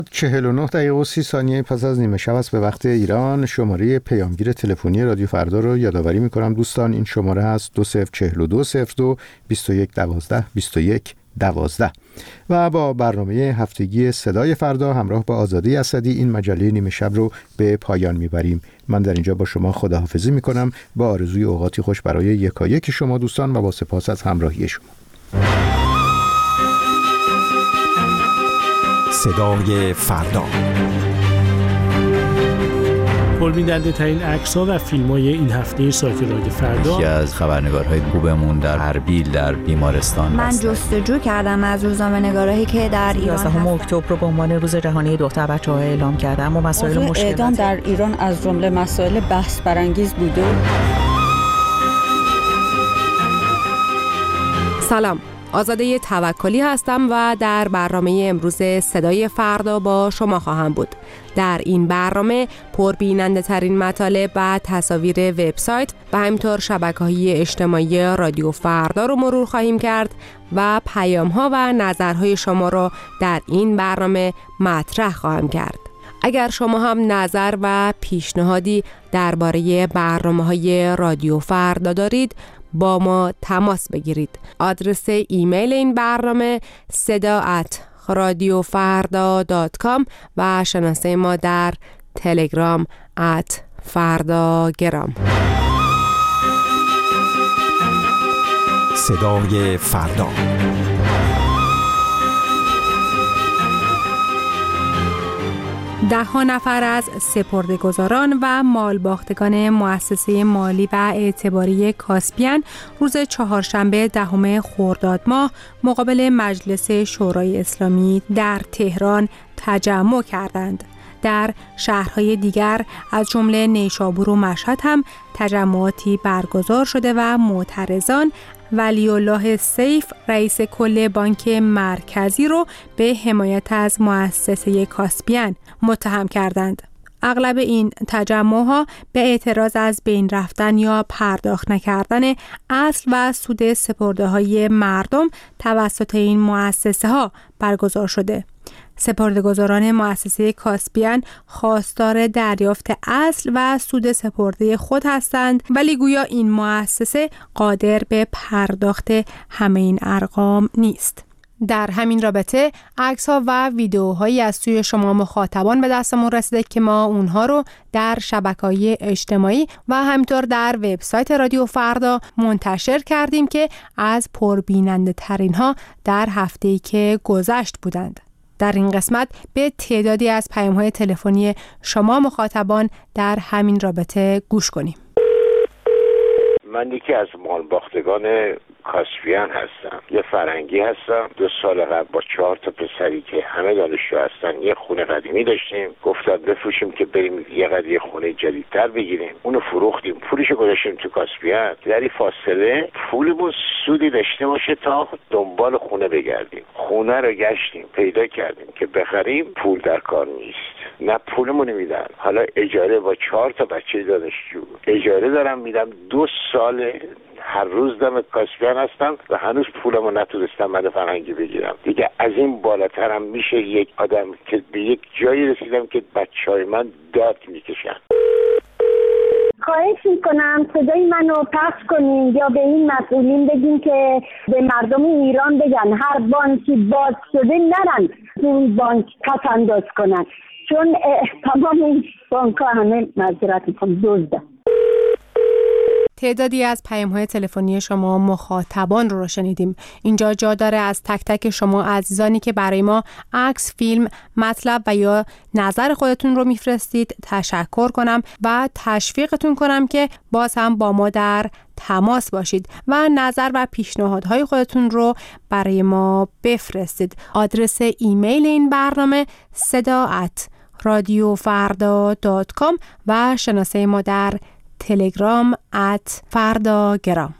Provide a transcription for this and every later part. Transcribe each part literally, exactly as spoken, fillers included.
چهل و نه دقیقه و سی ثانیه پس از نیمه شب است به وقت ایران. شماره پیامگیر تلفنی رادیو فردا رو یادآوری می‌کنم دوستان. این شماره هست دو صفر چهل و دو صفر دو بیست و یک دوازده بیست و یک دوازده و با برنامه هفتگی صدای فردا همراه با آزاده اسدی این مجله نیمه شب رو به پایان میبریم. من در اینجا با شما خداحافظی میکنم با آرزوی اوقاتی خوش برای یکایک شما دوستان و با سپاس از همراهی شما. صدای فردا. پربیننده ترین عکس‌ها و فیلم‌های این هفته سایت رادیو فردا. یکی از خبرنگارهای خوبمون در اربیل در بیمارستان من جستجو کردم از روزنامه‌نگارایی که در ایران یازدهم اکتبر رو به عنوان روز جهانی دختر بچه‌ها اعلام کردم و مسائل مشکلات اعدام در ایران از جمله مسائل بحث برانگیز بوده. سلام، آزاده توکلی هستم و در برنامه امروز صدای فردا با شما خواهم بود. در این برنامه پربیننده ترین مطالب و تصاویر وبسایت و همینطور شبکه‌های اجتماعی رادیو فردا رو مرور خواهیم کرد و پیام‌ها و نظرهای شما رو در این برنامه مطرح خواهم کرد. اگر شما هم نظر و پیشنهادی درباره برنامه‌های رادیو فردا دارید با ما تماس بگیرید. آدرس ایمیل این برنامه صدا ات رادیو فردا دات کام و شناسه ما در تلگرام ات فرداگرام. صدای فردا. ده ها نفر از سپرده‌گذاران و مالباختگان مؤسسه مالی و اعتباری کاسپین روز چهارشنبه دهم خرداد ماه مقابل مجلس شورای اسلامی در تهران تجمع کردند. در شهرهای دیگر از جمله نیشابور و مشهد هم تجمعاتی برگزار شده و معترضان ولی الله سیف رئیس کل بانک مرکزی رو به حمایت از مؤسسه کاسپین متهم کردند. اغلب این تجمعها به اعتراض از بین رفتن یا پرداخت نکردن اصل و سود سپرده‌های مردم توسط این مؤسسه ها برگزار شده. سپرده‌گذاران مؤسسه کاسپین خواستار دریافت اصل و سود سپرده خود هستند ولی گویا این مؤسسه قادر به پرداخت همه این ارقام نیست. در همین رابطه عکس‌ها و ویدیوهایی از سوی شما مخاطبان به دستمون رسیده که ما اونها رو در شبکه‌های اجتماعی و همینطور در وبسایت رادیو فردا منتشر کردیم که از پربیننده ترین ها در هفته‌ای که گذشت بودند. در این قسمت به تعدادی از پیام‌های تلفنی شما مخاطبان در همین رابطه گوش کنیم. من یکی از مالباختگان کاسپین هستم. یه فرنگی هستم. دو سال قبل با چهار تا پسری که همه دانشجو هستن یه خونه قدیمی داشتیم. گفتم بفروشیم که بریم یه قدیه خونه جدیدتر بگیریم. اونو فروختیم. پولشو گذاشتیم تو کاسپین. در این فاصله پولمون سودی داشته باشه تا دنبال خونه بگردیم. خونه رو گشتیم، پیدا کردیم که بخریم، پول در کار نیست. نه پولمون میدن. حالا اجاره با چهار تا بچه دانشجو اجاره دارم میدم. دو سال هر روز دم کاسپین هستم و هنوز پولمو نتونستم من فرنگی بگیرم. دیگه از این بالاترم میشه یک آدم که به یک جایی رسیدم که بچهای من داد میکشن. خواهش میکنم صدای منو پخش کنین یا به این مسئولین بگین که به مردم ایران بگن هر بانکی باز شده نرن اون بانک پس انداز کنن، چون تمام این بانک ها همه معذرت میکنم دزدن. تعدادی از پیام‌های تلفنی شما مخاطبان رو, رو شنیدیم. اینجا جا داره از تک تک شما عزیزانی که برای ما عکس، فیلم، مطلب و یا نظر خودتون رو میفرستید تشکر کنم و تشویقتون کنم که باز هم با ما در تماس باشید و نظر و پیشنهادهای خودتون رو برای ما بفرستید. آدرس ایمیل این برنامه صدا ات رادیو فردا دات کام و شناسه ما در تلگرام ات فرداگرام.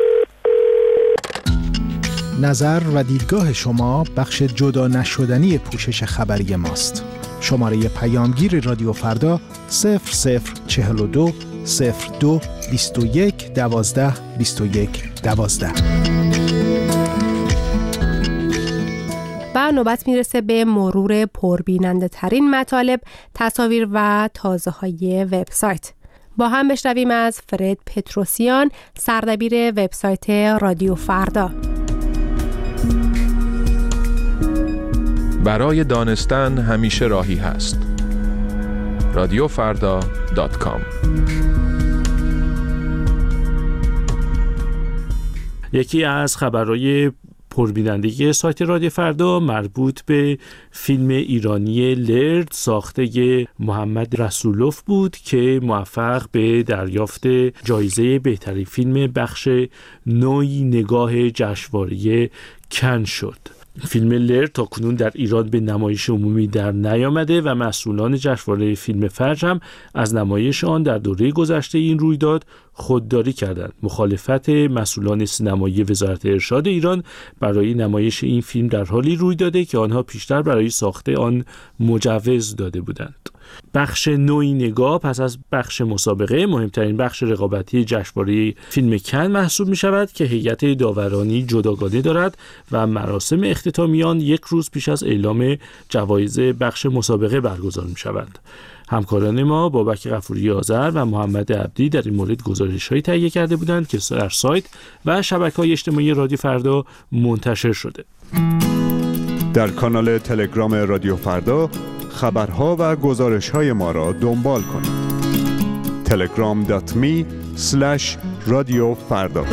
نظر و دیدگاه شما بخش جدا نشدنی پوشش خبری ماست. شماره پیامگیر رادیو فردا صفر صفر چهل و دو صفر دو بیست و یک دوازده بیست و یک دوازده. و نوبت میرسه به مرور پربیننده ترین مطالب، تصاویر و تازه های وبسایت. با هم بشنویم از فرد پتروسیان، سردبیر وبسایت رادیو فردا. برای دانستن همیشه راهی هست. رادیو فردا دات کام. یکی از خبرهای پربینندگی سایت رادیو فردا مربوط به فیلم ایرانی لرد ساخته محمد رسولوف بود که موفق به دریافت جایزه بهترین فیلم بخش نوعی نگاه جشنواره کن شد. فیلم لرد تا کنون در ایران به نمایش عمومی در نیامده و مسئولان جشنواره فیلم فجر هم از نمایش آن در دوره گذشته این رویداد خودداری کردند. مخالفت مسئولان سینمایی وزارت ارشاد ایران برای نمایش این فیلم در حالی روی داده که آنها پیشتر برای ساخت آن مجوز داده بودند. بخش نوعی نگاه پس از بخش مسابقه مهمترین بخش رقابتی جشنواره فیلم کن محسوب می شود که هیئت داورانی جداگانه دارد و مراسم اختتامی آن یک روز پیش از اعلام جوایز بخش مسابقه برگزار می شوند. همکاران ما بابک غفوری آذر و محمد عبدی در این مورد گزارش‌هایی تهیه کرده بودند که در سایت و شبکه‌های اجتماعی رادیو فردا منتشر شده. در کانال تلگرام رادیو فردا خبرها و گزارش‌های ما را دنبال کنید. تلگرام دات می اسلش رادیو فردا.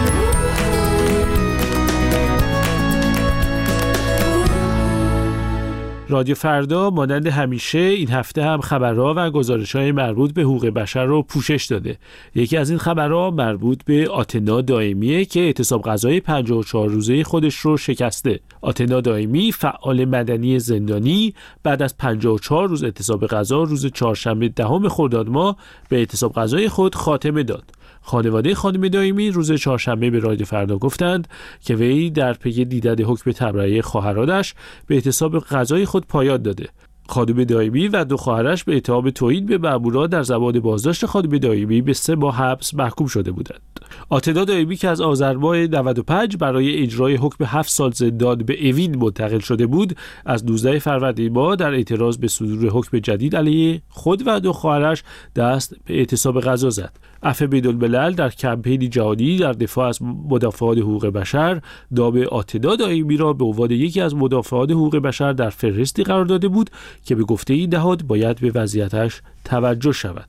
رادیو فردا مانند همیشه این هفته هم خبرها و گزارش‌های مربوط به حقوق بشر رو پوشش داده. یکی از این خبرها مربوط به آتنا دائمیه که اعتصاب غذایی پنجاه و چهار روزه خودش رو شکسته. آتنا دائمی فعال مدنی زندانی بعد از پنجاه و چهار روز اعتصاب غذا روز چهارشنبه دهم خرداد ماه به اعتصاب غذایی خود خاتمه داد. خانواده خانم دائمی روز چهارشنبه به رادیو فردا گفتند که وی در پی دیدن حکم تبرئه خواهرانش به اعتصاب غذایی خود پایان داده. خانم دائمی و دو خواهرش به اتهام توهین به مأموران در زمان بازداشت خانم دائمی به سه ماه حبس محکوم شده بودند. آتنا دائمی که از آذر ماه نود و پنج برای اجرای حکم هفت سال زندان به اوین منتقل شده بود، از نوزده فروردین ماه در اعتراض به صدور حکم جدید علیه خود و دو خواهرش دست به اعتصاب غذا زد. عفو بین‌الملل در کمپینی جهانی در دفاع از مدافعان حقوق بشر نام آتنا دائمی را به عنوان یکی از مدافعان حقوق بشر در فهرستی قرار داده بود که به گفته این نهاد باید به وضعیتش توجه شود.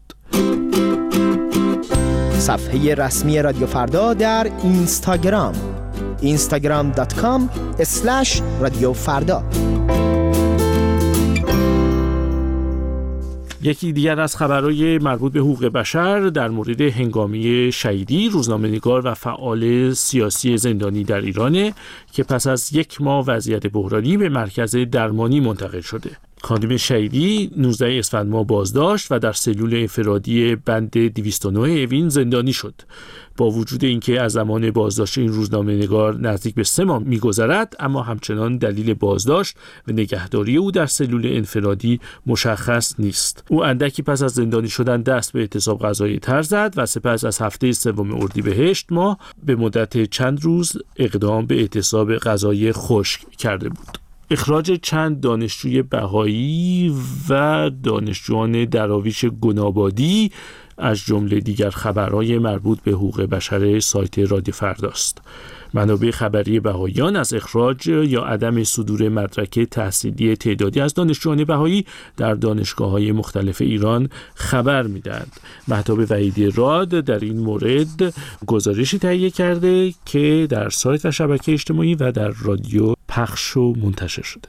صفحه رسمی رادیو فردا در اینستاگرام اینستاگرام دات کام اسلش رادیو فردا. یکی دیگر از خبرهای مربوط به حقوق بشر در مورد هنگامی شیدی، روزنامه‌نگار و فعال سیاسی زندانی در ایرانه که پس از یک ماه وضعیت بحرانی به مرکز درمانی منتقل شده. خانم شیدی نوزده اسفند ماه بازداشت و در سلول انفرادی بند دویست و نه اوین زندانی شد. با وجود اینکه از زمان بازداشت این روزنامه‌نگار نزدیک به سه ماه می‌گذرد، اما همچنان دلیل بازداشت و نگهداری او در سلول انفرادی مشخص نیست. او اندکی پس از زندانی شدن دست به اعتصاب غذایی تر زد و سپس از هفته سوم اردیبهشت ماه به مدت چند روز اقدام به اعتصاب غذایی خشک کرده بود. اخراج چند دانشجوی بهایی و دانشجویان دراویش گنابادی از جمله دیگر خبرهای مربوط به حقوق بشر سایت رادیو فرداست. منابع خبری بهاییان از اخراج یا عدم صدور مدرک تحصیلی تعدادی از دانشجویان بهایی در دانشگاه‌های مختلف ایران خبر می‌دهند. مهتاب وحیدی راد در این مورد گزارشی تهیه کرده که در سایت و شبکه اجتماعی و در رادیو پخش و منتشر شده.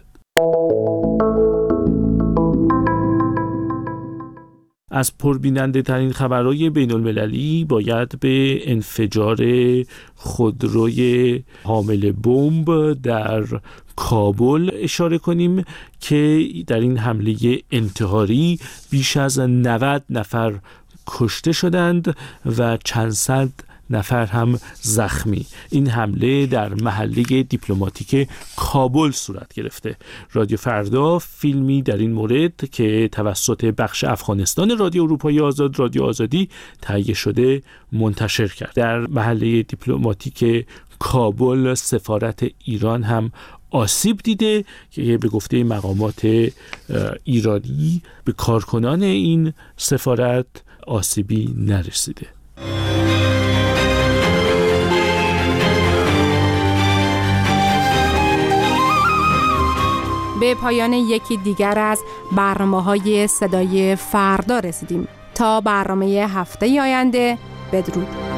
از پربیننده ترین خبرهای بین المللی باید به انفجار خودروی حامل بمب در کابل اشاره کنیم که در این حمله انتحاری بیش از نود نفر کشته شدند و چند صد نفر هم زخمی. این حمله در محله دیپلماتیک کابل صورت گرفته. رادیو فردا فیلمی در این مورد که توسط بخش افغانستان رادیو اروپایی آزاد رادیو آزادی تهیه شده منتشر کرد. در محله دیپلماتیک کابل سفارت ایران هم آسیب دیده که به گفته مقامات ایرانی به کارکنان این سفارت آسیبی نرسیده. به پایان یکی دیگر از برنامه‌های صدای فردا رسیدیم. تا برنامه هفته آینده، بدرود.